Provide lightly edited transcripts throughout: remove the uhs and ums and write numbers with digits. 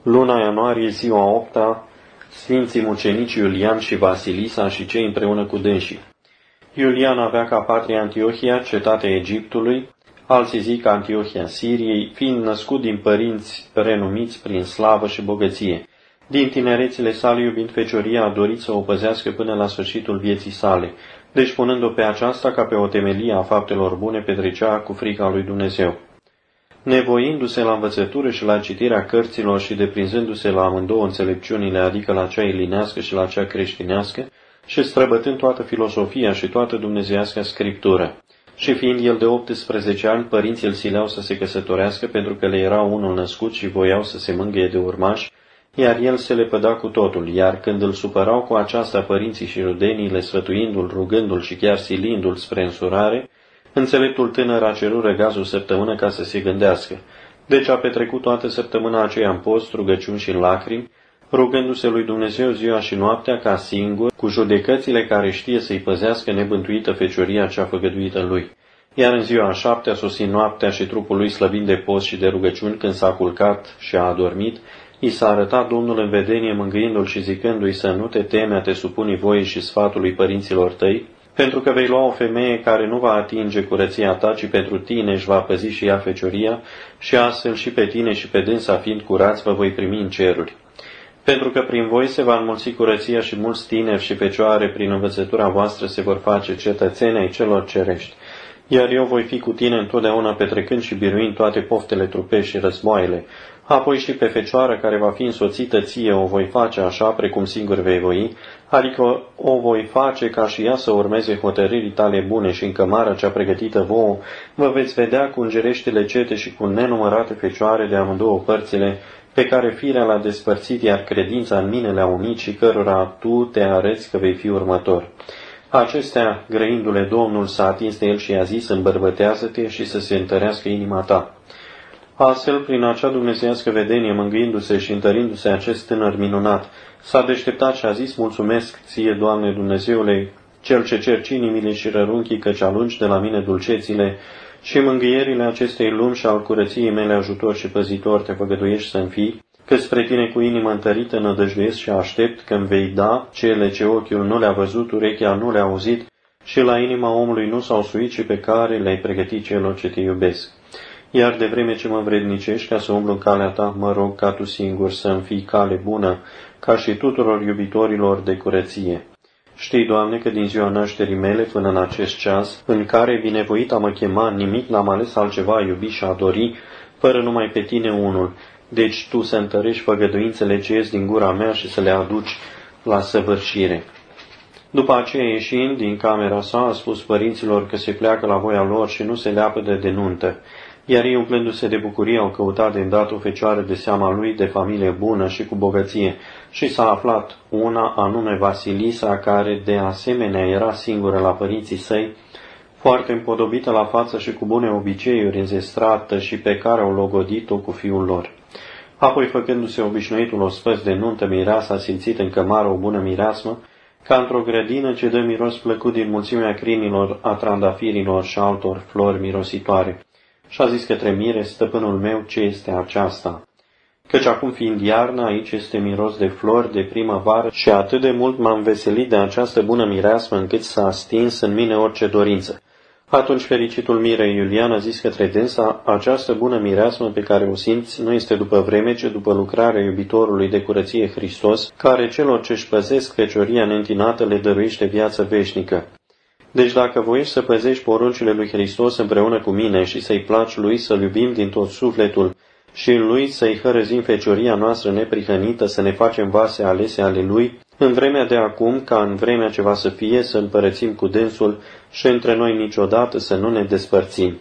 Luna ianuarie, ziua 8-a, Sfinții mucenici Iulian și Vasilisa și cei împreună cu dânsii. Iulian avea ca patrie Antiohia, cetatea Egiptului, alții zic Antiohia Siriei, fiind născut din părinți renumiți prin slavă și bogăție. Din tinerețile sale, iubind fecioria, a dorit să o păzească până la sfârșitul vieții sale, deci punând-o pe aceasta ca pe o temelie a faptelor bune, petrecea cu frica lui Dumnezeu. Nevoindu-se la învățătură și la citirea cărților și deprinzându-se la amândouă înțelepciunile, adică la cea elinească și la cea creștinească, și străbătând toată filosofia și toată dumnezeiasca scriptură. Și fiind el de 18 ani, părinții îl sileau să se căsătorească pentru că le era unul născut și voiau să se mângâie de urmași, iar el se lepăda cu totul, iar când îl supărau cu aceasta părinții și rudeniile, sfătuindu-l, rugându-l și chiar silindu-l spre însurare, înțeleptul tânăr a cerut răgazul săptămână ca să se gândească. Deci a petrecut toată săptămâna aceea în post, rugăciuni și în lacrimi, rugându-se lui Dumnezeu ziua și noaptea ca singur, cu judecățile care știe să-i păzească nebântuită fecioria cea făgăduită lui. Iar în ziua a 7-a, sosind noaptea și trupul lui slăbind de post și de rugăciuni, când s-a culcat și a adormit, i s-a arătat Domnul în vedenie, mângâindu-l și zicându-i să nu te teme a te supuni voii și sfatului părinților tăi, pentru că vei lua o femeie care nu va atinge curăția ta, ci pentru tine își va păzi și ea fecioria, și astfel și pe tine și pe dânsa fiind curați vă voi primi în ceruri. Pentru că prin voi se va înmulți curăția și mulți tineri și fecioare prin învățătura voastră se vor face cetățeni ai celor cerești. Iar eu voi fi cu tine întotdeauna petrecând și biruind toate poftele trupești și războaiele. Apoi și pe fecioară care va fi însoțită ție o voi face așa, precum singur vei voi, adică o voi face ca și ea să urmeze hotărârii tale bune și în cămara cea pregătită vouă vă veți vedea cu îngereștile cete și cu nenumărate fecioare de amândouă părțile, pe care firea l-a despărțit, iar credința în mine le-a unit și cărora tu te arăți că vei fi următor. Acestea, grăindu-le Domnul, s-a atins de el și i-a zis, îmbărbătează-te și să se întărească inima ta. Astfel, prin acea dumnezeiască vedenie, mângâindu-se și întărindu-se acest tânăr minunat, s-a deșteptat și a zis, mulțumesc ție, Doamne Dumnezeule, Cel ce cerci inimile și rărunchii, căci alungi de la mine dulcețile și mângâierile acestei lumi și al curăției mele ajutor și păzitor te făgăduiești să-mi fii, că spre tine cu inimă întărită nădăjduiesc și aștept că îmi vei da cele ce ochiul nu le-a văzut, urechea nu le-a auzit și la inima omului nu s-au suit și pe care le-ai pregătit celor ce te iubesc. Iar de vreme ce mă învrednicești ca să umblu în calea ta, mă rog ca tu singur să-mi fii cale bună, ca și tuturor iubitorilor de curăție. Știi, Doamne, că din ziua nașterii mele până în acest ceas, în care binevoit a mă chema, nimic n-am ales altceva a iubi și a dori, fără numai pe tine unul. Deci tu să întărești făgăduințele ce ies din gura mea și să le aduci la săvârșire. După aceea, ieșind din camera sa, a spus părinților că se pleacă la voia lor și nu se leapă de nuntă. Iar ei, umplându-se de bucurie, au căutat de îndată o fecioară de seama lui, de familie bună și cu bogăție, și s-a aflat una, anume Vasilisa, care de asemenea era singură la părinții săi, foarte împodobită la față și cu bune obiceiuri, înzestrată și pe care au logodit-o cu fiul lor. Apoi, făcându-se obișnuitul ospăț de nuntă, mireasa a simțit în cămară o bună mireasmă, ca într-o grădină ce dă miros plăcut din mulțimea crinilor, a trandafirilor și altor flori mirositoare. Și a zis către mire, stăpânul meu, ce este aceasta? Căci acum fiind iarnă, aici este miros de flori de primăvară și atât de mult m-am veselit de această bună mireasmă încât s-a stins în mine orice dorință. Atunci fericitul mire Iulian a zis către dânsa, această bună mireasmă pe care o simți nu este după vreme, ci după lucrarea iubitorului de curăție Hristos, care celor ce-și păzesc fecioria neîntinată le dăruiește viață veșnică. Deci dacă voiești să păzești poruncile lui Hristos împreună cu mine și să-i placi lui, să-l iubim din tot sufletul și în lui să-i hărăzim fecioria noastră neprihănită, să ne facem vase alese ale lui, în vremea de acum, ca în vremea ce va să fie, să împărățim cu dânsul și între noi niciodată să nu ne despărțim.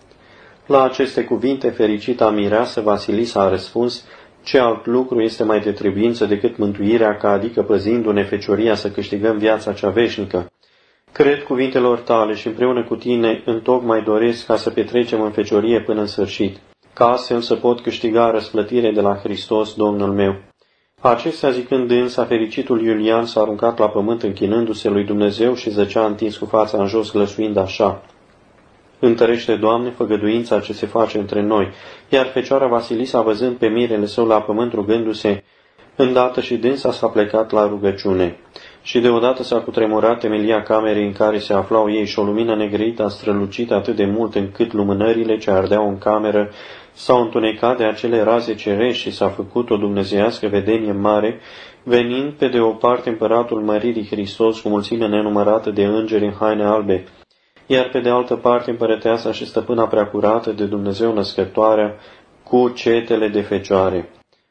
La aceste cuvinte, fericita mireasă Vasilisa a răspuns, ce alt lucru este mai de trebuință decât mântuirea, ca adică păzindu-ne fecioria să câștigăm viața cea veșnică. Cred cuvintelor tale și împreună cu tine întocmai doresc ca să petrecem în feciorie până în sfârșit, ca astfel să pot câștiga răsplătire de la Hristos, Domnul meu. Acestea zicând dânsa, fericitul Iulian s-a aruncat la pământ închinându-se lui Dumnezeu și zăcea întins cu fața în jos, glăsuind așa. Întărește, Doamne, făgăduința ce se face între noi. Iar Fecioara Vasilisa, văzând pe mirele său la pământ rugându-se, îndată și dânsa s-a plecat la rugăciune. Și deodată s-a cutremurat temelia camerei în care se aflau ei și o lumină negrăită a strălucit atât de mult încât lumânările ce ardeau în cameră s-au întunecat de acele raze cerești și s-a făcut o dumnezeiască vedenie mare, venind pe de o parte împăratul măririi Hristos cu mulțime nenumărată de îngeri în haine albe, iar pe de altă parte împărăteasa și stăpâna preacurată de Dumnezeu născătoarea cu cetele de fecioare.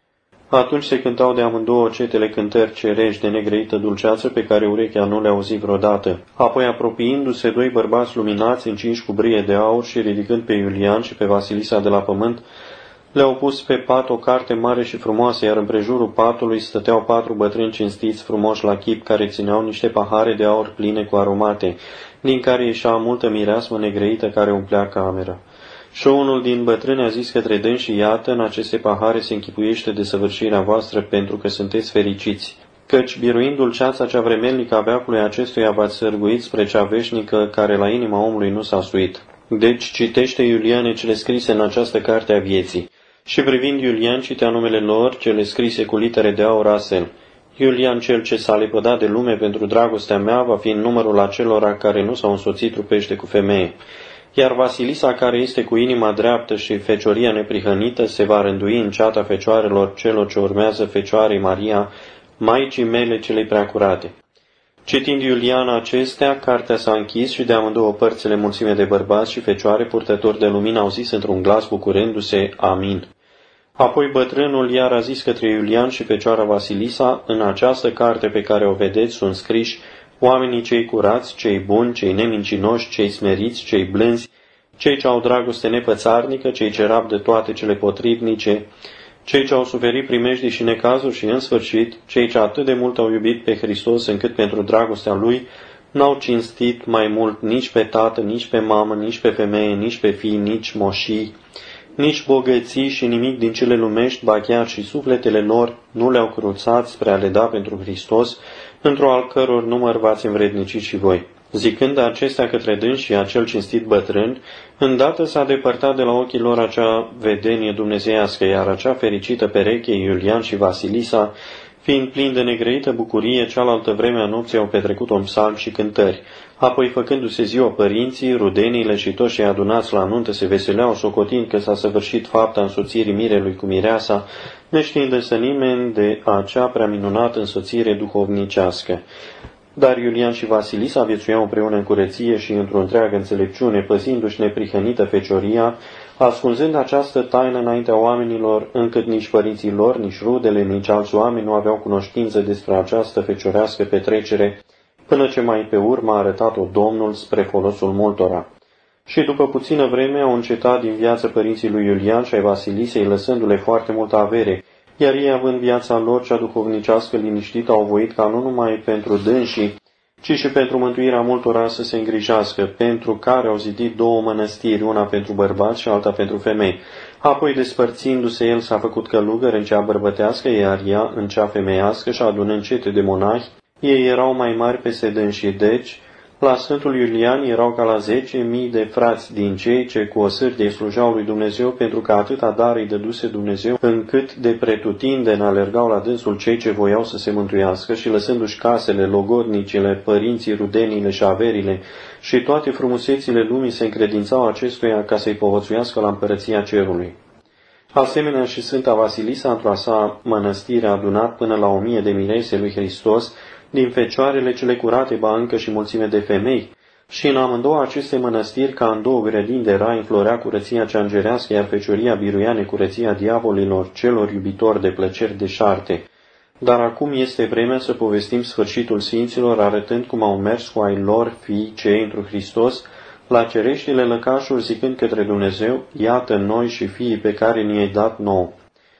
Atunci se cântau de amândouă cetele cântări cerești de negrăită dulceață pe care urechea nu le-a auzit vreodată. Apoi, apropiindu-se, doi bărbați luminați încinși cu brie de aur și ridicând pe Iulian și pe Vasilisa de la pământ, le-au pus pe pat o carte mare și frumoasă, iar împrejurul patului stăteau 4 bătrâni cinstiți frumoși la chip care țineau niște pahare de aur pline cu aromate, din care ieșea multă mireasmă negrăită care umplea camera. Și unul din bătrâni a zis către dânsi: iată, în aceste pahare se închipuiește desăvârșirea voastră, pentru că sunteți fericiți, căci, biruind dulceața cea vremelnică a veacului acestuia, v-ați sârguit spre cea veșnică care la inima omului nu s-a suit. Deci citește, Iuliane, cele scrise în această carte a vieții. Și privind Iulian, citea numele lor, cele scrise cu litere de aur astfel: Iulian, cel ce s-a lepădat de lume pentru dragostea mea, va fi în numărul acelora care nu s-au însoțit trupește cu femeie. Iar Vasilisa, care este cu inima dreaptă și fecioria neprihănită, se va rândui în ceata fecioarelor celor ce urmează Fecioarei Maria, Maicii mele celei preacurate. Citind Iuliana acestea, cartea s-a închis și de amândouă părțile mulțime de bărbați și fecioare purtători de lumină au zis într-un glas bucurându-se: Amin. Apoi bătrânul iar a zis către Iulian și Fecioara Vasilisa: în această carte pe care o vedeți sunt scriși oamenii cei curați, cei buni, cei nemincinoși, cei smeriți, cei blânzi, cei ce au dragoste nepățarnică, cei ce rabdă toate cele potrivnice, cei ce au suferit primejdii și necazuri și, în sfârșit, cei ce atât de mult au iubit pe Hristos încât pentru dragostea Lui n-au cinstit mai mult nici pe tată, nici pe mamă, nici pe femeie, nici pe fii, nici moșii, nici bogății și nimic din cele lumești, ba chiar și sufletele lor nu le-au cruțat spre a le da pentru Hristos, într-o al căror număr v-ați învrednicit și voi. Zicând acestea către dânsi și acel cinstit bătrân, îndată s-a depărtat de la ochii lor acea vedenie dumnezeiască, iar acea fericită pereche, Iulian și Vasilisa, fiind plini de negrăită bucurie, cealaltă vreme a nopții au petrecut-o în psalmi și cântări. Apoi, făcându-se ziua, părinții, rudenile și toți cei adunați la nuntă se veseleau, socotind că s-a săvârșit fapta însoțirii mirelui cu mireasa, neștiind însă nimeni de acea prea minunată însoțire duhovnicească. Dar Iulian și Vasilisa viețuiau împreună în curăție și într-o întreagă înțelepciune, păzindu-și neprihănită fecioria, ascunzând această taină înaintea oamenilor, încât nici părinții lor, nici rudele, nici alți oameni nu aveau cunoștință despre această feciorească petrecere, până ce mai pe urmă a arătat-o Domnul spre folosul multora. Și după puțină vreme au încetat din viața părinții lui Iulian și ai Vasilisei, lăsându-le foarte multă avere, iar ei, având viața lor cea duhovnicească liniștită, au voit ca nu numai pentru dânsii, ci și pentru mântuirea multora să se îngrijească, pentru care au zidit 2 mănăstiri, una pentru bărbați și alta pentru femei. Apoi, despărțindu-se, el s-a făcut călugăr în cea bărbătească, iar ea în cea femeiască, și adunând cete de monahi, ei erau mai mari peste dânsii, deci, la Sfântul Iulian erau ca la 10.000 de frați din cei ce cu o sârdie slujau lui Dumnezeu, pentru că atâta dar îi dăduse Dumnezeu, încât de pretutindeni alergau la dânsul cei ce voiau să se mântuiască și lăsându-și casele, logodnicile, părinții, rudenile și averile și toate frumusețile lumii se încredințau acestuia ca să-i povățuiască la împărăția cerului. Asemenea și Sfânta Vasilisa, într-o sa mănăstire, a adunat până la 1000 de mirese lui Hristos, din fecioarele cele curate, ba încă și mulțime de femei, și în amândouă aceste mănăstiri, ca în 2 grădini de rai, înflorea curăția cea îngerească, iar fecioria biruia necurăția diavolilor, celor iubitori de plăceri deșarte. Dar acum este vremea să povestim sfârșitul sfinților, arătând cum au mers cu ai lor fii cei întru Hristos la cereștile lăcașuri, zicând către Dumnezeu: iată noi și fiii pe care ni-ai dat nouă.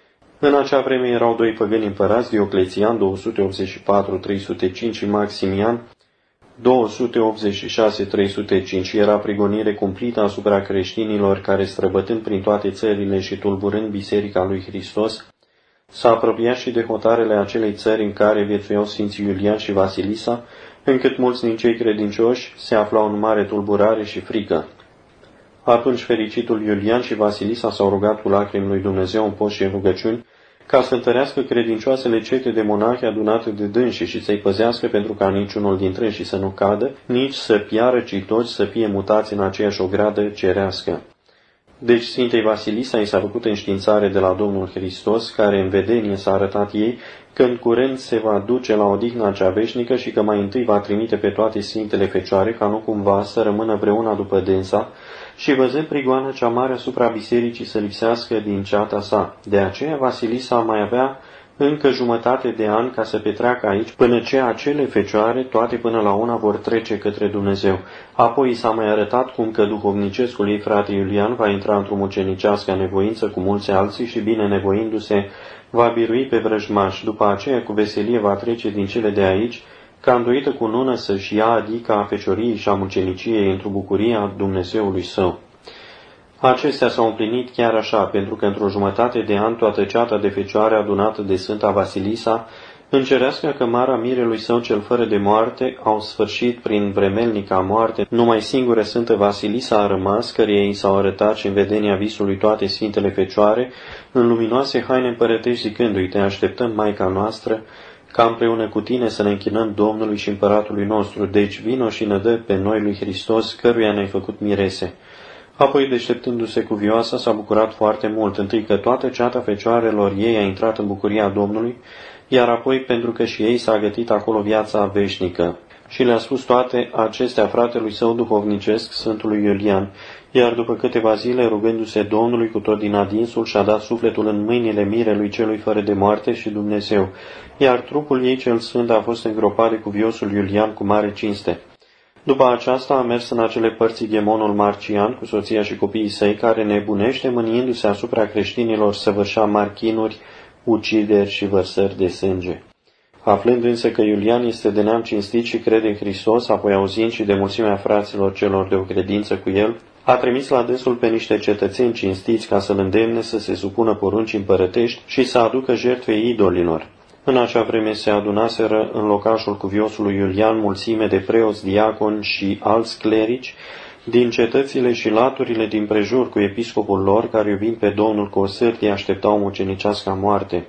În acea vreme erau 2 păgâni împărați, Dioclețian 284-305 și Maximian 286-305. Era prigonire cumplită asupra creștinilor care, străbătând prin toate țările și tulburând biserica lui Hristos, s-a apropiat și de hotarele acelei țări în care viețuiau Sfinții Iulian și Vasilisa, încât mulți din cei credincioși se aflau în mare tulburare și frică. Atunci fericitul Iulian și Vasilisa s-au rugat cu lacrimi lui Dumnezeu în post și în rugăciuni ca să întărească credincioasele cete de monahi adunate de dânsii și să-i păzească pentru ca niciunul dintre ei să nu cadă, nici să piară, ci toți să fie mutați în aceeași ogradă cerească. Deci Sfintei Vasilisa i s-a făcut înștiințare de la Domnul Hristos, care în vedenie s-a arătat ei, că în curând se va duce la odihna cea veșnică și că mai întâi va trimite pe toate Sfintele Fecioare, ca nu cumva să rămână vreuna după dânsa, și văzând prigoana cea mare asupra bisericii să lipsească din ceata sa. De aceea Vasilisa mai avea încă jumătate de an ca să petreacă aici, până ce acele fecioare, toate până la una, vor trece către Dumnezeu. Apoi i s-a mai arătat cum că duhovnicescul ei frate Iulian va intra într-o mucenicească nevoință cu mulți alții și, bine nevoindu-se, va birui pe vrăjmași. După aceea, cu veselie va trece din cele de aici, ca îndoită cu nună să-și ia adică a fecioriei și a muceniciei într-o bucurie a Dumnezeului său. Acestea s-au împlinit chiar așa, pentru că într-o jumătate de an toată ceata de fecioare adunată de Sfânta Vasilisa, încerească cămara mirelui său cel fără de moarte, au sfârșit prin vremelnica moarte. Numai singură Sfântă Vasilisa a rămas, căreia ei s-au arătat și în vedenia visului toate Sfintele Fecioare, în luminoase haine împărătești, zicându-i: te așteptăm, Maica noastră, ca împreună cu tine să ne închinăm Domnului și Împăratului nostru. Deci vino și ne dă pe noi lui Hristos, căruia ne-ai făcut mirese. Apoi, deșteptându-se cuvioasa, s-a bucurat foarte mult, întâi că toată ceata fecioarelor ei a intrat în bucuria Domnului, iar apoi pentru că și ei s-a gătit acolo viața veșnică. Și le-a spus toate acestea fratelui său duhovnicesc, Sfântului Iulian, iar după câteva zile, rugându-se Domnului cu tot din adinsul, și-a dat sufletul în mâinile mirelui celui fără de moarte și Dumnezeu, iar trupul ei cel sfânt a fost îngropat de cuviosul Iulian cu mare cinste. După aceasta a mers în acele părți Ghemonul Marcian cu soția și copiii săi, care nebunește, mâniindu-se asupra creștinilor, săvârșea mari chinuri, ucideri și vărsări de sânge. Aflând însă că Iulian este de neam cinstit și crede în Hristos, apoi auzind și de mulțimea fraților celor de o credință cu el, a trimis la dânsul pe niște cetățeni cinstiți ca să-l îndemne să se supună poruncii împărătești și să aducă jertfe idolilor. În acea vreme se adunaseră în locașul cuviosului Iulian mulțime de preoți, diaconi și alți clerici din cetățile și laturile din prejur cu episcopul lor, care, iubind pe Domnul cu o sârtie, așteptau mucenicească moarte.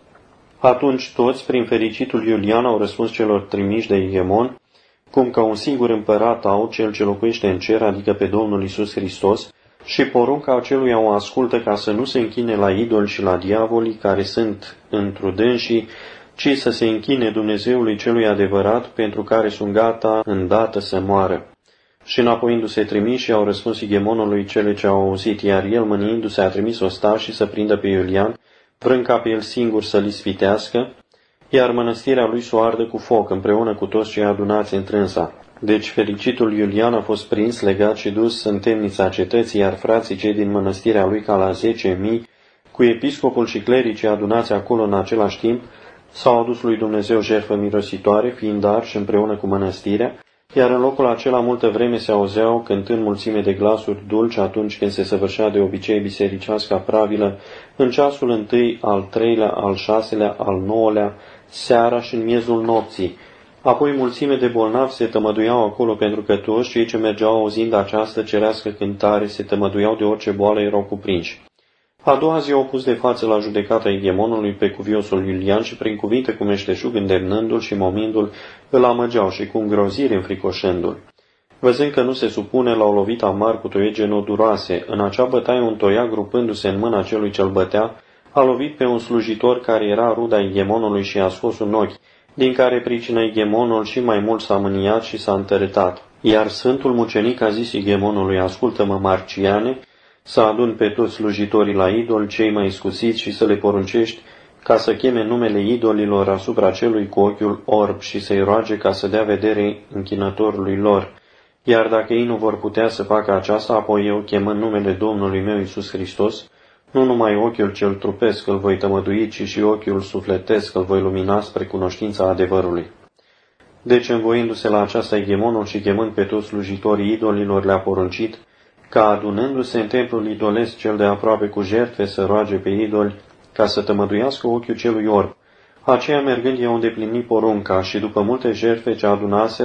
Atunci toți, prin fericitul Iulian, au răspuns celor trimiși de Igemon, cum că un singur împărat au, cel ce locuiește în cer, adică pe Domnul Iisus Hristos, și porunca aceluia o ascultă ca să nu se închine la idoli și la diavolii care sunt întru dânsii, ci să se închine Dumnezeului celui adevărat, pentru care sunt gata îndată să moară. Și înapoiindu-se trimiși, au răspuns Igemonului cele ce au auzit, iar el, mâniindu-se, a trimis ostașii să prindă pe Iulian, vrând ca pe el singur să-l ispitească, iar mănăstirea lui s-o ardă cu foc, împreună cu toți cei adunați întrânsa. Deci fericitul Iulian a fost prins, legat și dus în temnița cetății, iar frații cei din mănăstirea lui, ca la 10.000, cu episcopul și clericii adunați acolo în același timp, s-au adus lui Dumnezeu jertfă mirositoare, fiind arși împreună cu mănăstirea, iar în locul acela multă vreme se auzeau cântând mulțime de glasuri dulci atunci când se săvârșea de obicei bisericească pravilă, în ceasul întâi, al treilea, al șaselea, al nouălea, seara și în miezul nopții. Apoi mulțime de bolnavi se tămăduiau acolo, pentru că toți cei ce mergeau auzind această cerească cântare se tămăduiau de orice boală erau cuprinși. A doua zi au pus de față la judecata Igemonului pe cuviosul Iulian și prin cuvinte cu meșteșug îndemnându-l și momindu-l, îl amăgeau și cu îngrozire înfricoșându-l. Văzând că nu se supune, l-au lovit amar cu toiege noduroase. În acea bătaie un toiag, grupându-se în mâna celui ce-l bătea, a lovit pe un slujitor care era ruda Igemonului și a scos un ochi, din care pricină Igemonul și mai mult s-a mâniat și s-a întărătat. Iar Sfântul Mucenic a zis Igemonului: ascultă-mă, Marciane, să adun pe toți slujitorii la idol, cei mai iscusiți, și să le poruncești ca să cheme numele idolilor asupra celui cu ochiul orb și să-i roage ca să dea vedere închinătorului lor. Iar dacă ei nu vor putea să facă aceasta, apoi eu, chemând numele Domnului meu Iisus Hristos, nu numai ochiul cel trupesc îl voi tămădui, ci și ochiul sufletesc îl voi lumina spre cunoștința adevărului. Deci, învoindu-se la aceasta Igemonul și chemând pe toți slujitorii idolilor, le-a poruncit ca, adunându-se în templul idolesc cel de aproape cu jertfe, să roage pe idoli ca să tămăduiască ochiul celui orb. Aceea, mergând, i-au îndeplinit porunca și, după multe jertfe ce adunaseră,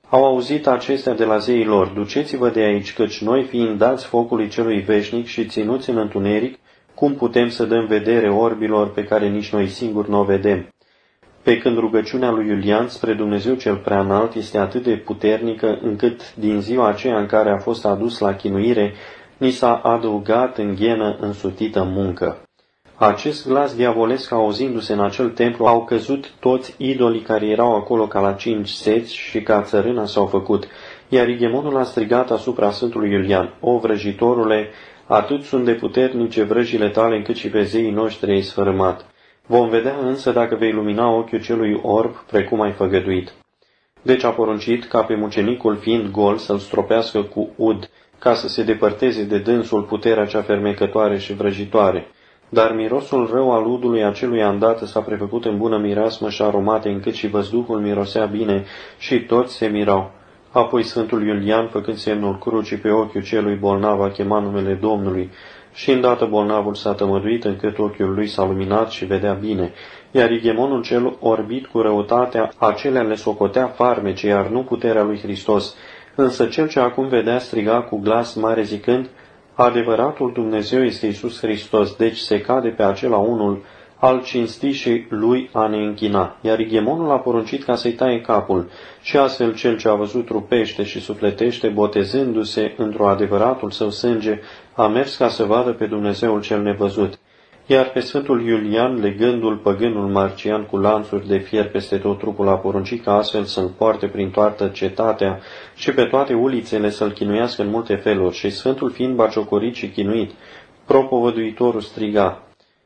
Au auzit acestea de la zeii lor: duceți-vă de aici, căci noi, fiind dați focului celui veșnic și ținuți în întuneric, cum putem să dăm vedere orbilor pe care nici noi singuri nu o vedem? Pe când rugăciunea lui Iulian spre Dumnezeu cel Preanalt este atât de puternică, încât din ziua aceea în care a fost adus la chinuire, ni s-a adăugat în ghenă însutită muncă. Acest glas diavolesc, auzindu-se în acel templu, au căzut toți idolii care erau acolo ca la 5 seți și ca țărâna s-au făcut, iar Igemonul a strigat asupra Sfântului Iulian: o vrăjitorule, atât sunt de puternice vrăjile tale încât și pe zeii noștri ai sfărâmat. Vom vedea însă dacă vei lumina ochiul celui orb, precum ai făgăduit. Deci a poruncit ca pe mucenicul fiind gol să-l stropească cu ud, ca să se depărteze de dânsul puterea cea fermecătoare și vrăjitoare. Dar mirosul rău al udului acelui îndată s-a prefăcut în bună mireasmă și aromate, încât și văzduhul mirosea bine și toți se mirau. Apoi Sfântul Iulian, făcând semnul crucii pe ochiul celui bolnav, a chemat numele Domnului, și îndată bolnavul s-a tămăduit încât ochiul lui s-a luminat și vedea bine, iar Igemonul cel orbit cu răutatea acelea le socotea farmece, iar nu puterea lui Hristos. Însă cel ce acum vedea striga cu glas mare zicând: adevăratul Dumnezeu este Iisus Hristos, deci se cade pe acela unul al cinstișii lui a ne închina. Iar Igemonul a poruncit ca să-i taie capul, și astfel cel ce a văzut trupește și sufletește, botezându-se într-o adevăratul său sânge, a mers ca să vadă pe Dumnezeul cel nevăzut. Iar pe Sfântul Iulian, legându-l păgânul Marcian cu lanțuri de fier peste tot trupul, a poruncit ca astfel să-l poarte prin toată cetatea și pe toate ulițele să-l chinuiască în multe feluri. Și Sfântul fiind bagiocorit și chinuit, propovăduitorul striga: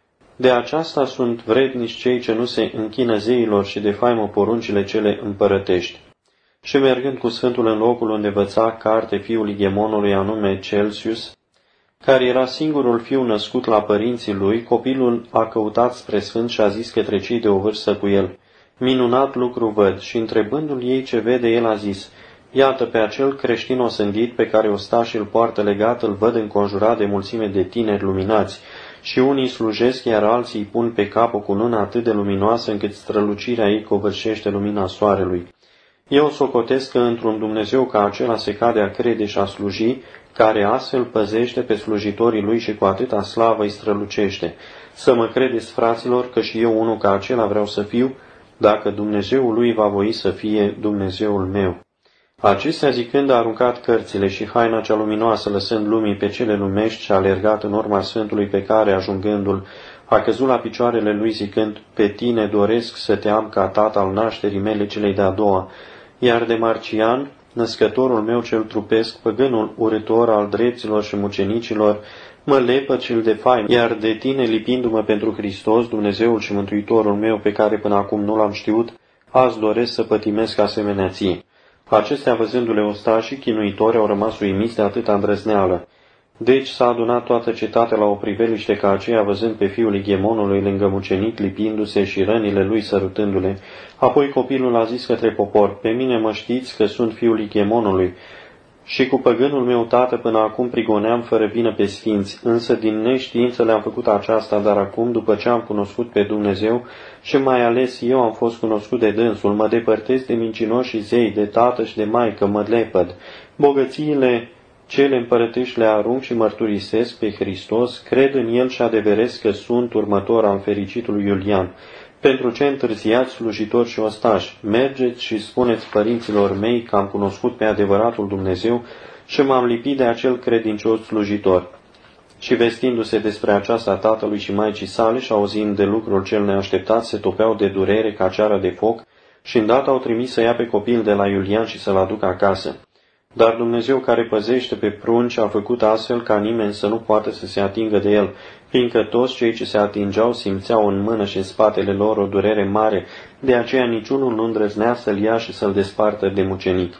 de aceasta sunt vrednici cei ce nu se închină zeilor și de faimă poruncile cele împărătești. Și mergând cu Sfântul în locul unde învăța carte fiul Igemonului, anume Celsius, care era singurul fiu născut la părinții lui, copilul a căutat spre Sfânt și a zis către cei de o vârstă cu el: minunat lucru văd. Și întrebându-l ei ce vede, el a zis: iată, pe acel creștin osândit pe care ostașii îl poartă legat, îl văd înconjurat de mulțime de tineri luminați, și unii slujesc, iar alții îi pun pe cap o cunună atât de luminoasă încât strălucirea ei covârșește lumina soarelui. Eu socotesc că într-un Dumnezeu ca acela se cade a crede și a sluji, care astfel păzește pe slujitorii lui și cu atâta slavă îi strălucește. Să mă credeți, fraților, că și eu unul ca acela vreau să fiu, dacă Dumnezeul lui va voi să fie Dumnezeul meu. Acestea zicând a aruncat cărțile și haina cea luminoasă, lăsând lumii pe cele lumești, și a alergat în urma Sfântului, pe care, ajungându-l, a căzut la picioarele lui zicând: pe tine doresc să te am ca tată al nașterii mele celei de-a doua, iar de Marcian, născătorul meu cel trupesc, păgânul urâtor al drepților și mucenicilor, mă lepăd și-l de faimă, iar de tine, lipindu-mă pentru Hristos, Dumnezeul și Mântuitorul meu, pe care până acum nu l-am știut, azi doresc să pătimesc asemenea ție. Acestea, văzându-le ostașii chinuitori, au rămas uimiți de atâta îndrăzneală. Deci s-a adunat toată cetatea la o priveliște ca aceea, văzând pe fiul Igemonului lângă mucenic, lipindu-se și rănile lui sărutându-le. Apoi copilul a zis către popor: pe mine mă știți că sunt fiul Igemonului, și cu păgânul meu tată până acum prigoneam fără vină pe sfinți, însă din neștiință le-am făcut aceasta, dar acum, după ce am cunoscut pe Dumnezeu și mai ales eu am fost cunoscut de dânsul, mă depărtez de mincinoși și zei, de tată și de maică, mă lepăd. Bogățiile cele împărătești le arunc și mărturisesc pe Hristos, cred în el și adeveresc că sunt următor al fericitului Iulian. Pentru ce întârziați, slujitori și ostași? Mergeți și spuneți părinților mei că am cunoscut pe adevăratul Dumnezeu și m-am lipit de acel credincios slujitor. Și vestindu-se despre aceasta tatălui și maicii sale și auzind de lucrul cel neașteptat, se topeau de durere ca ceară de foc și îndată au trimis să ia pe copil de la Iulian și să-l aducă acasă. Dar Dumnezeu, care păzește pe prunci, a făcut astfel ca nimeni să nu poată să se atingă de el, fiindcă toți cei ce se atingeau simțeau în mână și în spatele lor o durere mare, de aceea niciunul nu îndrăznea să-l ia și să-l despartă de mucenic.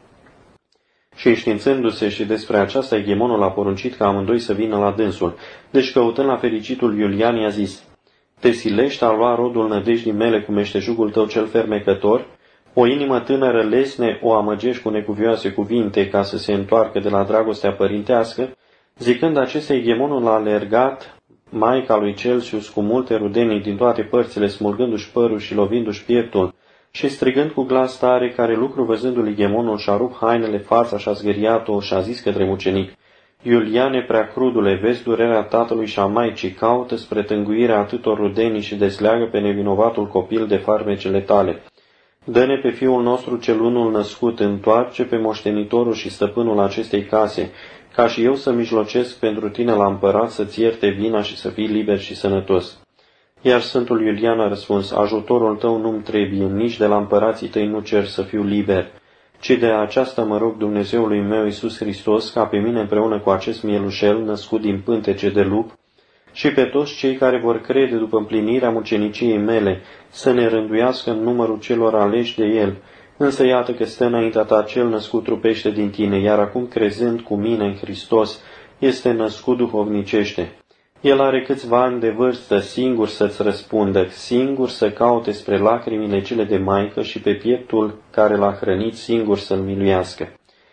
Și științându-se și despre aceasta, Igemonul a poruncit ca amândoi să vină la dânsul. Deci, căutând la fericitul Iulian, i-a zis: te silești a lua rodul nădejdii mele cu meșteșugul tău cel fermecător? O inimă tânără lesne o amăgești cu necuvioase cuvinte ca să se întoarcă de la dragostea părintească? Zicând acestea, Igemonul a alergat maica lui Celsius cu multe rudenii din toate părțile, smulgându-și părul și lovindu-și pieptul, Și strigând cu glas tare, care lucru văzându-l Igemonul și-a rupt hainele, fața și-a zgâriat-o și-a zis către mucenic: Iuliane prea crudule, vezi durerea tatălui și a maicii, caută spre tânguirea atâtor rudenii și desleagă pe nevinovatul copil de farmecele tale. Dă-ne pe fiul nostru cel unul născut, întoarce pe moștenitorul și stăpânul acestei case, ca și eu să mijlocesc pentru tine la împărat să-ți ierte vina și să fii liber și sănătos. Iar Sfântul Iulian a răspuns: ajutorul tău nu-mi trebuie, nici de la împărații tăi nu cer să fiu liber, ci de aceasta mă rog Dumnezeului meu Iisus Hristos, ca pe mine împreună cu acest mielușel născut din pântece de lup, și pe toți cei care vor crede după împlinirea muceniciei mele, să ne rânduiască în numărul celor aleși de el. Însă iată că stă înaintea ta cel născut trupește din tine, iar acum crezând cu mine în Hristos, este născut duhovnicește. El are câțiva ani de vârstă, singur să-ți răspundă, singur să caute spre lacrimile cele de maică și pe pieptul care l-a hrănit singur să-l miluiască.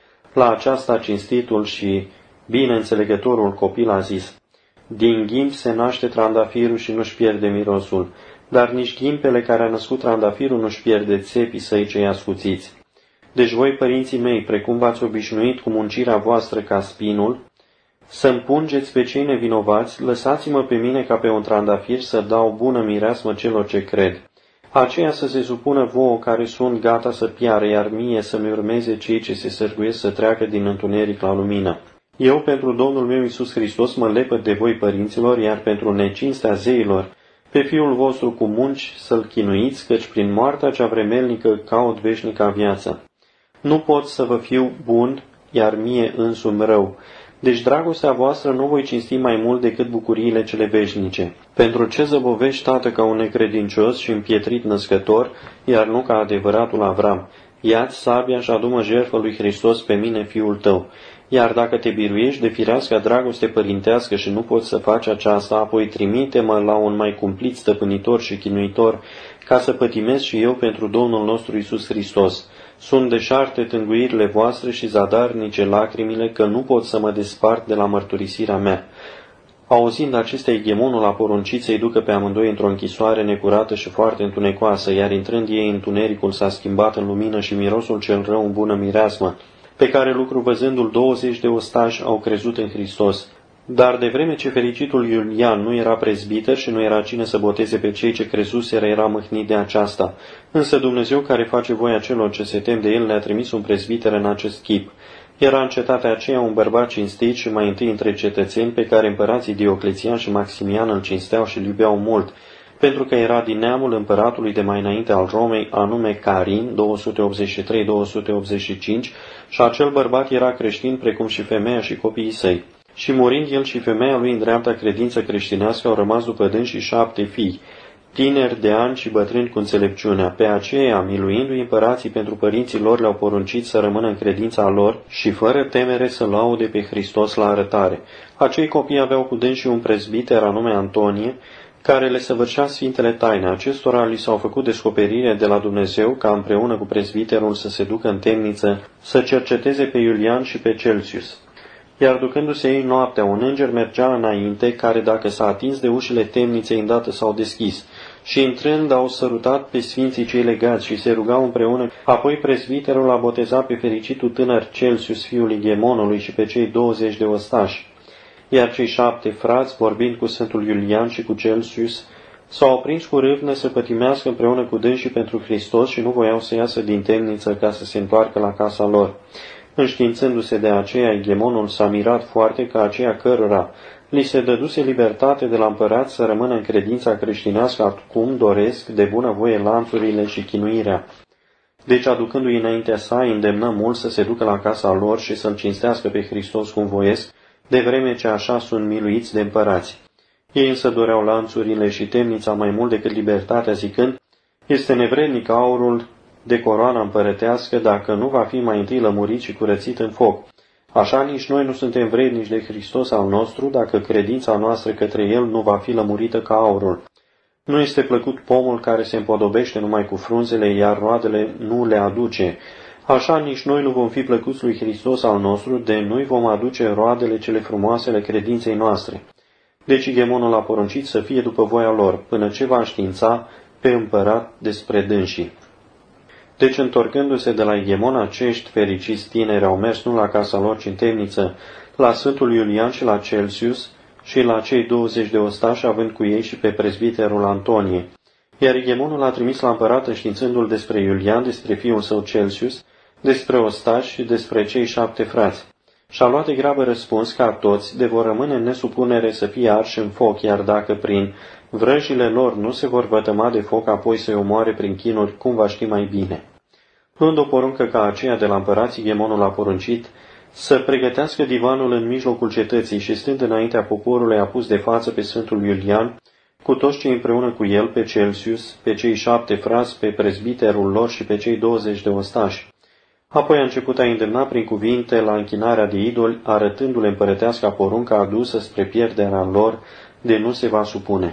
La aceasta cinstitul și bine înțelegătorul copil a zis: din ghimp se naște trandafirul și nu-și pierde mirosul, dar nici ghimpele care a născut trandafirul nu-și pierde țepii săi cei ascuțiți. Deci voi, părinții mei, precum v-ați obișnuit cu muncirea voastră ca spinul, să împungeți pe cei nevinovați, lăsați-mă pe mine ca pe un trandafir să dau bună mireasmă celor ce cred. Aceea să se supună vouă care sunt gata să piară, iar mie să-mi urmeze cei ce se sârguiesc să treacă din întuneric la lumină. Eu, pentru Domnul meu Iisus Hristos, mă lepăd de voi, părinților, iar pentru necinstea zeilor, pe fiul vostru cu munci să-l chinuiți, căci prin moartea cea vremelnică caut veșnica viață. Nu pot să vă fiu bun, iar mie însumi rău. Deci dragostea voastră nu voi cinsti mai mult decât bucuriile cele veșnice. Pentru ce zăbovești, tată, ca un necredincios și împietrit născător, iar nu ca adevăratul Avram? Ia-ți sabia și adu-mă jertfă lui Hristos pe mine, fiul tău. Iar dacă te biruiești de firească dragoste părintească și nu poți să faci aceasta, apoi trimite-mă la un mai cumplit stăpânitor și chinuitor, ca să pătimesc și eu pentru Domnul nostru Iisus Hristos. Sunt deșarte tânguirile voastre și zadarnice lacrimile, că nu pot să mă despart de la mărturisirea mea. Auzind acestea, Igemonul a poruncit să-i ducă pe amândoi într-o închisoare necurată și foarte întunecoasă, iar intrând ei, întunericul s-a schimbat în lumină și mirosul cel rău în bună mireasmă, pe care lucru văzându-l 20 de ostași au crezut în Hristos. Dar de vreme ce fericitul Iulian nu era prezbiter și nu era cine să boteze pe cei ce crezuseră, era mâhnit de aceasta. Însă Dumnezeu, care face voia celor ce se tem de el, le-a trimis un prezbiter în acest chip. Era în cetatea aceea un bărbat cinstit și mai întâi între cetățeni, pe care împărații Dioclețian și Maximian îl cinsteau și îl iubeau mult, pentru că era din neamul împăratului de mai înainte al Romei, anume Carin, 283-285, și acel bărbat era creștin precum și femeia și copiii săi. Și murind el și femeia lui în dreapta credință creștinească, au rămas după dânsii 7 fii, tineri de ani și bătrâni cu înțelepciunea. Pe aceea, miluindu-i împărații pentru părinții lor, le-au poruncit să rămână în credința lor și fără temere să laude pe Hristos la arătare. Acei copii aveau cu dânsii un prezbiter anume Antonie, care le săvârșea sfintele taine. Acestora li s-au făcut descoperire de la Dumnezeu ca împreună cu prezbiterul să se ducă în temniță să cerceteze pe Iulian și pe Celsius. Iar ducându-se ei noaptea, un înger mergea înainte, care dacă s-a atins de ușile temniței, îndată s-au deschis. Și intrând au sărutat pe sfinții cei legați și se rugau împreună. Apoi prezbiterul a botezat pe fericitul tânăr Celsius, fiul Igemonului, și pe cei 20 de ostași. Iar cei 7 frați, vorbind cu Sfântul Iulian și cu Celsius, s-au aprins cu râvnă să pătimească împreună cu dânsii pentru Hristos și nu voiau să iasă din temniță ca să se întoarcă la casa lor. Înștiințându-se de aceea, Igemonul s-a mirat foarte că aceia cărora li se dăduse libertate de la împărat să rămână în credința creștinească acum doresc de bunăvoie lanțurile și chinuirea. Deci, aducându-i înaintea sa, îndemnă mult să se ducă la casa lor și să-L cinstească pe Hristos cum voiesc, de vreme ce așa sunt miluiți de împărați. Ei însă doreau lanțurile și temnița mai mult decât libertatea, zicând: este nevrednic aurul de coroana împărătească dacă nu va fi mai întâi lămurit și curățit în foc. Așa nici noi nu suntem vrednici de Hristos al nostru dacă credința noastră către El nu va fi lămurită ca aurul. Nu este plăcut pomul care se împodobește numai cu frunzele, iar roadele nu le aduce. Așa nici noi nu vom fi plăcuți lui Hristos al nostru, de nu-i vom aduce roadele cele frumoase ale credinței noastre. Deci Igemonul a poruncit să fie după voia lor, până ce va înștiința pe împărat despre dânsii. Deci, întorcându-se de la Egemon, acești fericiți tineri au mers nu la casa lor, ci în temniță, la Sfântul Iulian și la Celsius și la cei 20 de ostași, având cu ei și pe prezbiterul Antonie. Iar Egemonul a trimis la împărat înștiințându-l despre Iulian, despre fiul său Celsius, despre ostași și despre cei 7 frați. Și-a luat de grabă răspuns ca toți de vor rămâne în nesupunere să fie arși în foc, iar dacă prin vrăjile lor nu se vor vătăma de foc, apoi să-i omoare prin chinuri, cum va ști mai bine. Luând o poruncă ca aceea de la împărații, Egemonul a poruncit să pregătească divanul în mijlocul cetății și, stând înaintea poporului, a pus de față pe Sfântul Iulian, cu toți cei împreună cu el, pe Celsius, pe cei 7 frați, pe prezbiterul lor și pe cei 20 de ostași. Apoi a început a îndemna prin cuvinte la închinarea de idoli, arătându-le împărăteasca poruncă adusă spre pierderea lor, de nu se va supune.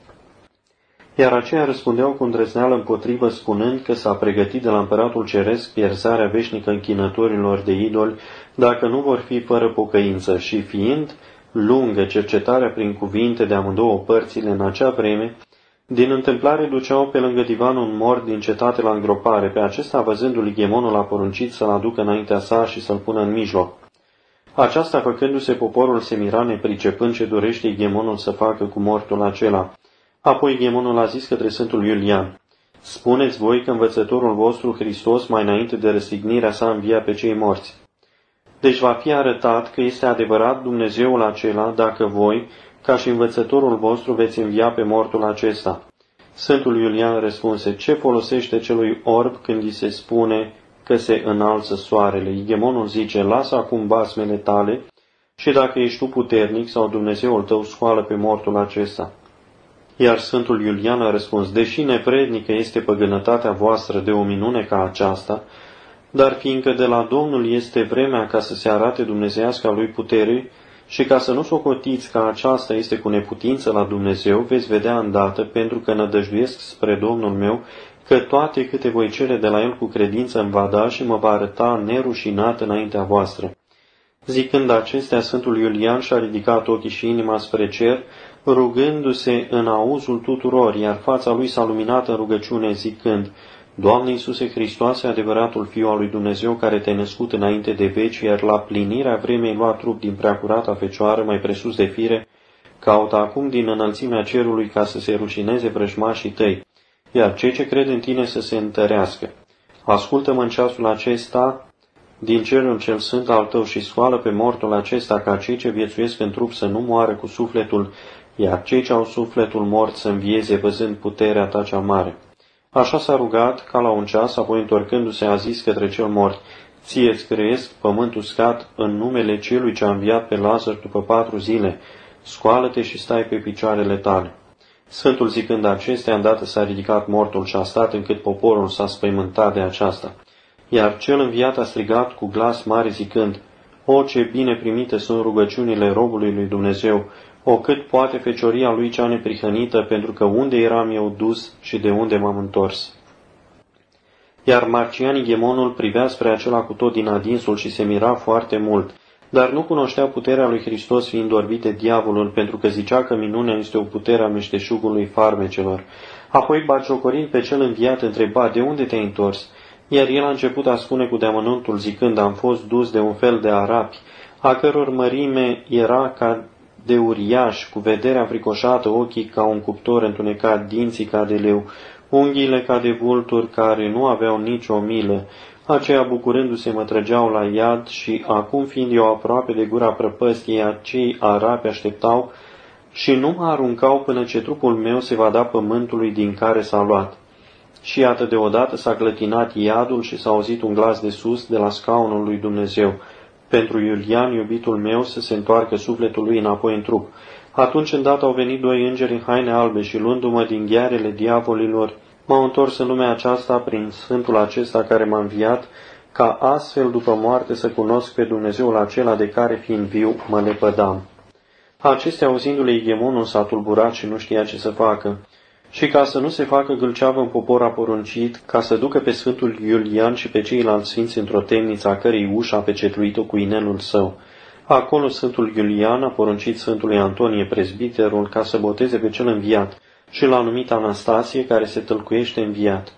Iar aceia răspundeau cu îndrăzneală împotrivă, spunând că s-a pregătit de la împăratul ceresc pierzarea veșnică închinătorilor de idoli, dacă nu vor fi fără pocăință, și fiind lungă cercetarea prin cuvinte de amândouă părțile în acea vreme, din întâmplare duceau pe lângă divan un mort din cetate la îngropare. Pe acesta, văzându-l, Egemonul a poruncit să-l aducă înaintea sa și să-l pună în mijloc. Aceasta făcându-se, poporul se mira nepricepând ce dorește Egemonul să facă cu mortul acela. Apoi Egemonul a zis către Sfântul Iulian: spuneți voi că învățătorul vostru Hristos, mai înainte de răstignirea sa, învia pe cei morți. Deci va fi arătat că este adevărat Dumnezeul acela, dacă voi, ca și învățătorul vostru, veți învia pe mortul acesta. Sfântul Iulian răspunse: ce folosește celui orb când îi se spune că se înalță soarele? Egemonul zice: lasă acum basmele tale și dacă ești tu puternic sau Dumnezeul tău, scoală pe mortul acesta. Iar Sfântul Iulian a răspuns: deși nevrednică este păgânătatea voastră de o minune ca aceasta, dar fiindcă de la Domnul este vremea ca să se arate dumnezeiasca lui putere și ca să nu socotiți că aceasta este cu neputință la Dumnezeu, veți vedea îndată, pentru că nădăjduiesc spre Domnul meu, că toate câte voi cere de la el cu credință îmi va da și mă va arăta nerușinat înaintea voastră. Zicând acestea, Sfântul Iulian și-a ridicat ochii și inima spre cer, rugându-se în auzul tuturor, iar fața lui s-a luminat în rugăciune, zicând: Doamne Iisuse Hristoase, adevăratul Fiu al lui Dumnezeu, care te-ai născut înainte de veci, iar la plinirea vremei lua trup din preacurata Fecioară, mai presus de fire, caută acum din înălțimea cerului ca să se rușineze vrăjmașii tăi, iar cei ce cred în tine să se întărească. Ascultă-mă în ceasul acesta din cerul cel sfânt al tău și scoală pe mortul acesta, ca cei ce viețuiesc în trup să nu moară cu sufletul, iar cei ce au sufletul mort să învieze văzând puterea ta cea mare. Așa s-a rugat, ca la un ceas, apoi întorcându-se a zis către cel mort: ție-ți grăiesc pământ uscat în numele celui ce a înviat pe Lazar după 4 zile, scoală-te și stai pe picioarele tale. Sfântul zicând acestea, îndată s-a ridicat mortul și a stat, încât poporul s-a spăimântat de aceasta. Iar cel înviat a strigat cu glas mare zicând: O, ce bine primite sunt rugăciunile robului lui Dumnezeu, o cât poate fecioria lui cea neprihănită, pentru că unde eram eu dus și de unde m-am întors. Iar Marcian Egemonul privea spre acela cu tot din adinsul și se mira foarte mult, dar nu cunoștea puterea lui Hristos, fiind orbit de diavolul, pentru că zicea că minunea este o putere a meșteșugului farmecelor. Apoi, batjocorind pe cel înviat, întreba: de unde te-ai întors? Iar el a început a spune cu deamănuntul, zicând: am fost dus de un fel de arapi, a căror mărime era ca de uriaș, cu vederea fricoșată, ochii ca un cuptor întunecat, dinții ca de leu, unghiile ca de vulturi care nu aveau nicio milă. Aceia, bucurându-se, mă trăgeau la iad și, acum fiind eu aproape de gura prăpăstiei, acei arapi așteptau și nu mă aruncau până ce trupul meu se va da pământului din care s-a luat. Și iată, deodată s-a clătinat iadul și s-a auzit un glas de sus, de la scaunul lui Dumnezeu: pentru Iulian, iubitul meu, să se întoarcă sufletul lui înapoi în trup. Atunci îndată au venit 2 îngeri în haine albe și, luându-mă din ghearele diavolilor, m-au întors în lumea aceasta prin Sfântul acesta care m-a înviat, ca astfel după moarte să cunosc pe Dumnezeul acela de care, fiind viu, mă lepădam. Acestea, auzindu-le, Egemonul s-a tulburat și nu știa ce să facă. Și ca să nu se facă gâlceavă în popor, a poruncit ca să ducă pe Sfântul Iulian și pe ceilalți sfinți într-o temniță, a cărei ușă a pecetluit-o cu inelul său. Acolo Sfântul Iulian a poruncit Sfântului Antonie, prezbiterul, ca să boteze pe cel înviat și l-a numit Anastasie, care se tălcuiește înviat.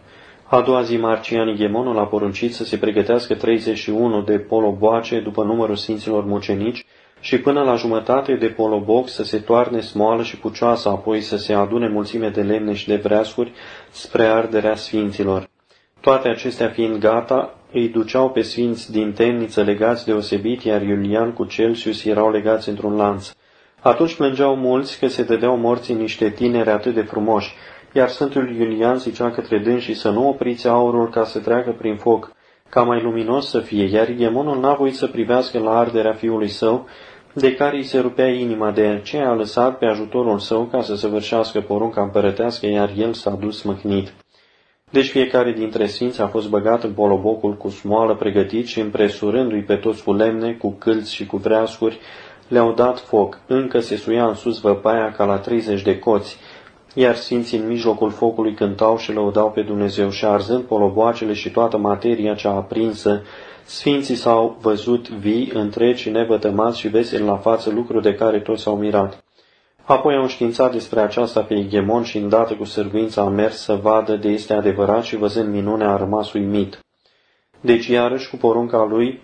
A doua zi Marcian Igemonul a poruncit să se pregătească 31 de poloboace după numărul sfinților mucenici și până la jumătate de poloboc să se toarne smoală și pucioasă, apoi să se adune mulțime de lemne și de vreascuri spre arderea sfinților. Toate acestea fiind gata, îi duceau pe sfinți din temniță legați deosebit, iar Iulian cu Celsius erau legați într-un lanț. Atunci plângeau mulți că se dădeau morții niște tineri atât de frumoși, iar Sfântul Iulian zicea către dânsii să nu opriți aurul ca să treacă prin foc, ca mai luminos să fie, iar Igemonul n-a voit să privească la arderea fiului său, de care îi se rupea inima, de aceea a lăsat pe ajutorul său ca să săvârșească porunca împărătească, iar el s-a dus mâhnit. Deci fiecare dintre sfinți a fost băgat în polobocul cu smoală pregătit și împresurându-i pe toți cu lemne, cu câlți și cu vreascuri, le-au dat foc. Încă se suia în sus văpaia ca la 30 de coți, iar sfinții în mijlocul focului cântau și lăudau pe Dumnezeu și arzând poloboacele și toată materia cea aprinsă, sfinții s-au văzut vii, întregi și nevătămați și veseli la față, lucru de care toți s-au mirat. Apoi au înștiințat despre aceasta pe Igemon și îndată cu sârguința a mers să vadă de este adevărat și văzând minunea a rămas uimit. Deci iarăși cu porunca lui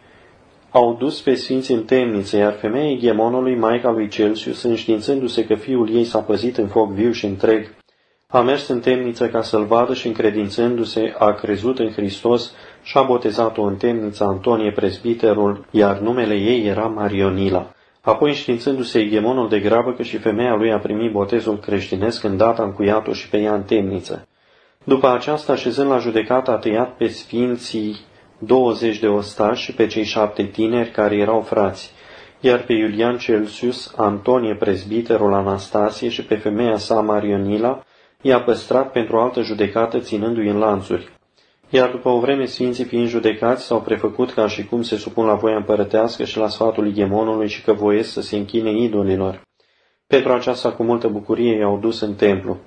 au dus pe sfinți în temniță, iar femeia Igemonului, maica lui Celsius, înștiințându-se că fiul ei s-a păzit în foc viu și întreg, a mers în temniță ca să-l vadă și încredințându-se a crezut în Hristos și a botezat-o în temniță Antonie presbiterul, iar numele ei era Marionila. Apoi, înștiințându-se Igemonul de grabă că și femeia lui a primit botezul creștinesc, îndată a încuiat-o și pe ea în temniță. După aceasta, așezând la judecată, a tăiat pe sfinții 20 de ostași și pe cei 7 tineri care erau frați, iar pe Iulian Celsius, Antonie presbiterul Anastasie și pe femeia sa Marionila i-a păstrat pentru altă judecată ținându-i în lanțuri. Iar după o vreme sfinții fiind judecați s-au prefăcut ca și cum se supun la voia împărătească și la sfatul Igemonului și că voiesc să se închine idolilor. Pentru aceasta cu multă bucurie i-au dus în templu.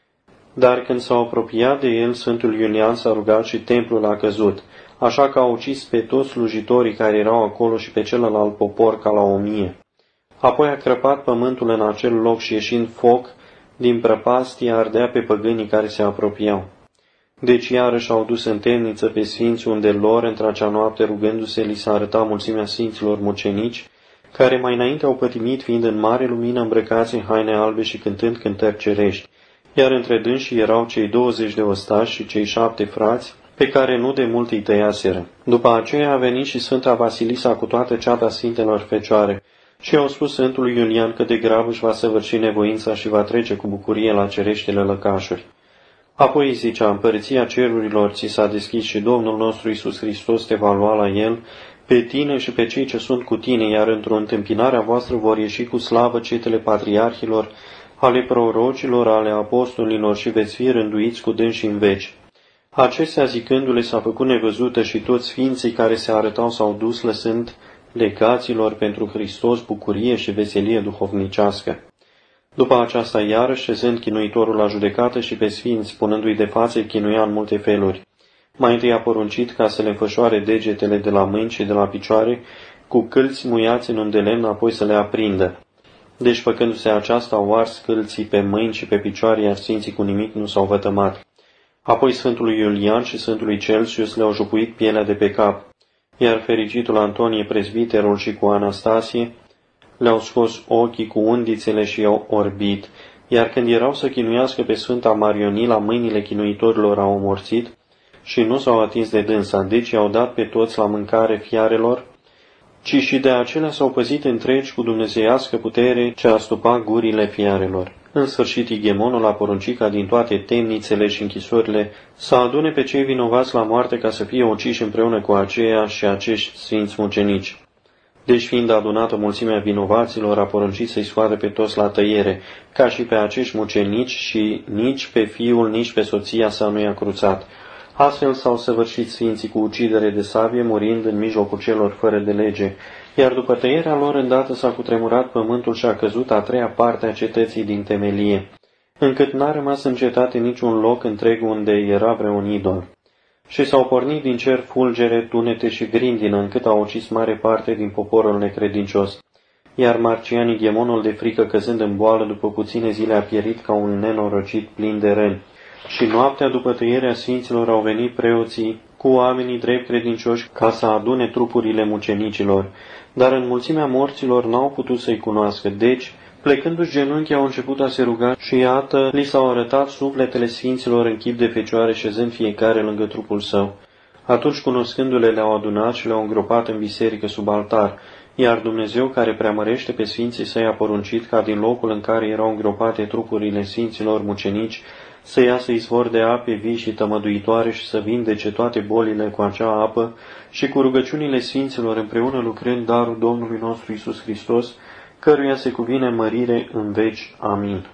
Dar când s-au apropiat de el, Sfântul Iulian s-a rugat și templul a căzut, așa că a ucis pe toți slujitorii care erau acolo și pe celălalt popor ca la 1000. Apoi a crăpat pământul în acel loc și ieșind foc, din prăpastie ardea pe păgânii care se apropiau. Deci iarăși au dus în temniță pe sfinți unde lor, într-acea noapte, rugându-se, li s-a arătat mulțimea sfinților mucenici, care mai înainte au pătimit fiind în mare lumină îmbrăcați în haine albe și cântând cântări cerești, iar între dânsii erau cei 20 de ostași și cei 7 frați, pe care nu de mult îi tăiaseră. După aceea a venit și Sfânta Vasilisa cu toată ceata Sfintelor Fecioare și au spus Sfântului Iulian că de grab își va săvârși nevoința și va trece cu bucurie la cereștile lăcașuri. Apoi zicea, împărăția cerurilor ți s-a deschis și Domnul nostru Iisus Hristos te va lua la el, pe tine și pe cei ce sunt cu tine, iar într-o întâmpinare a voastră vor ieși cu slavă cetele patriarhilor, ale prorocilor, ale apostolilor și veți fi rânduiți cu dânsi în veci. Acestea zicându-le s-a făcut nevăzută și toți sfinții care se arătau s-au dus lăsând legaților pentru Hristos bucurie și veselie duhovnicească. După aceasta iarăși, șezând chinuitorul la judecată și pe sfinți, punându-i de față, îi chinuia în multe feluri. Mai întâi a poruncit ca să le înfășoare degetele de la mâini și de la picioare, cu câlți muiați în un de lemn, apoi să le aprindă. Deci, făcându-se aceasta, au ars câlții pe mâini și pe picioare, iar sfinții cu nimic nu s-au vătămat. Apoi Sfântului Iulian și Sfântului Celsius le-au jupuit pielea de pe cap, iar fericitul Antonie presbiterul și cu Anastasie le-au scos ochii cu undițele și i-au orbit, iar când erau să chinuiască pe Sfânta Marionila, mâinile chinuitorilor au omorțit și nu s-au atins de dânsa, deci i-au dat pe toți la mâncare fiarelor, ci și de acelea s-au păzit întregi cu dumnezeiască putere ce a stupat gurile fiarelor. În sfârșit, Igemonul a poruncit ca din toate temnițele și închisorile să adune pe cei vinovați la moarte ca să fie uciși împreună cu aceia și acești sfinți mucenici. Deci, fiind adunată mulțimea vinovaților, a poruncit să-i scoată pe toți la tăiere, ca și pe acești mucenici și nici pe fiul, nici pe soția sa nu i-a cruțat. Astfel s-au săvârșit sfinții cu ucidere de sabie, murind în mijlocul celor fără de lege, iar după tăierea lor îndată s-a cutremurat pământul și a căzut a treia parte a cetății din temelie, încât n-a rămas în cetate niciun loc întreg unde era vreun idol. Și s-au pornit din cer fulgere, tunete și grindină, încât au ucis mare parte din poporul necredincios. Iar Marcian Igemonul de frică căzând în boală, după puține zile a pierit ca un nenorocit plin de răni. Și noaptea după tăierea sfinților au venit preoții cu oamenii drept credincioși ca să adune trupurile mucenicilor, dar în mulțimea morților n-au putut să-i cunoască. Deci, plecându-și genunchii, au început a se ruga și iată, li s-au arătat sufletele sfinților în chip de fecioare, șezând fiecare lângă trupul său. Atunci, cunoscându-le, le-au adunat și le-au îngropat în biserică sub altar, iar Dumnezeu, care preamărește pe sfinții săi, a poruncit ca din locul în care erau îngropate trupurile sfinților mucenici să iasă izvor de ape vii și tămăduitoare și să vindece toate bolile cu acea apă și cu rugăciunile sfinților împreună lucrând darul Domnului nostru Iisus Hristos, căruia se cuvine mărire în veci. Amin.